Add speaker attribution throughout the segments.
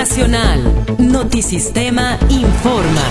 Speaker 1: Nacional. Notisistema informa.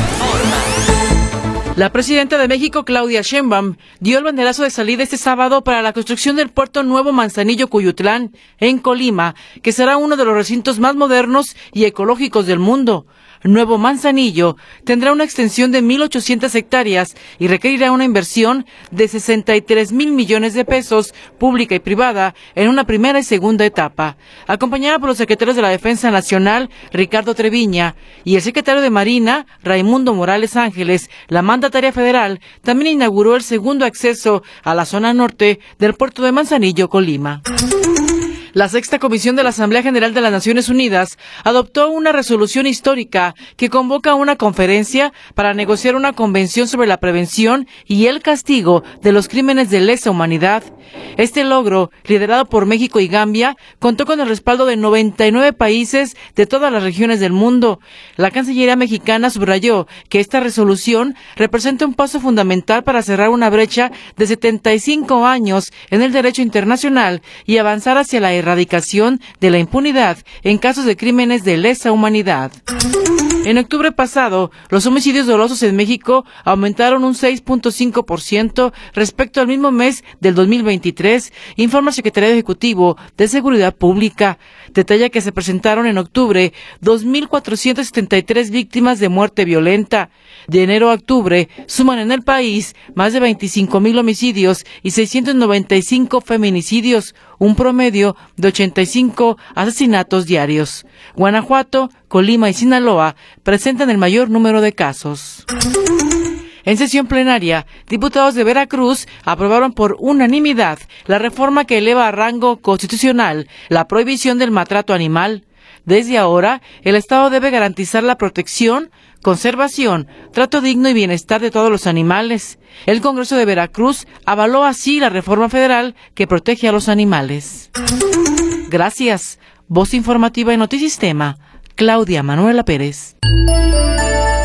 Speaker 2: La presidenta de México, Claudia Sheinbaum, dio el banderazo de salida este sábado para la construcción del puerto Nuevo Manzanillo-Cuyutlán, en Colima, que será uno de los recintos más modernos y ecológicos del mundo. Nuevo Manzanillo tendrá una extensión de 1,800 hectáreas y requerirá una inversión de 63,000 millones de pesos, pública y privada, en una primera y segunda etapa. Acompañada por los secretarios de la Defensa Nacional, Ricardo Treviña, y el secretario de Marina, Raimundo Morales Ángeles, la mandataria federal también inauguró el segundo acceso a la zona norte del puerto de Manzanillo, Colima. La Sexta Comisión de la Asamblea General de las Naciones Unidas adoptó una resolución histórica que convoca una conferencia para negociar una convención sobre la prevención y el castigo de los crímenes de lesa humanidad. Este logro, liderado por México y Gambia, contó con el respaldo de 99 países de todas las regiones del mundo. La Cancillería mexicana subrayó que esta resolución representa un paso fundamental para cerrar una brecha de 75 años en el derecho internacional y avanzar hacia la erradicación de la impunidad en casos de crímenes de lesa humanidad. En octubre pasado, los homicidios dolosos en México aumentaron un 6.5% respecto al mismo mes del 2023, informa el Secretariado Ejecutivo de Seguridad Pública. Detalla que se presentaron en octubre 2,473 víctimas de muerte violenta. De enero a octubre, suman en el país más de 25,000 homicidios y 695 feminicidios, un promedio de 85 asesinatos diarios. Guanajuato, Colima y Sinaloa presentan el mayor número de casos. En sesión plenaria, diputados de Veracruz aprobaron por unanimidad la reforma que eleva a rango constitucional la prohibición del maltrato animal. Desde ahora, el Estado debe garantizar la protección, conservación, trato digno y bienestar de todos los animales. El Congreso de Veracruz avaló así la reforma federal que protege a los animales. Gracias. Voz informativa en Notisistema, Claudia Manuela Pérez.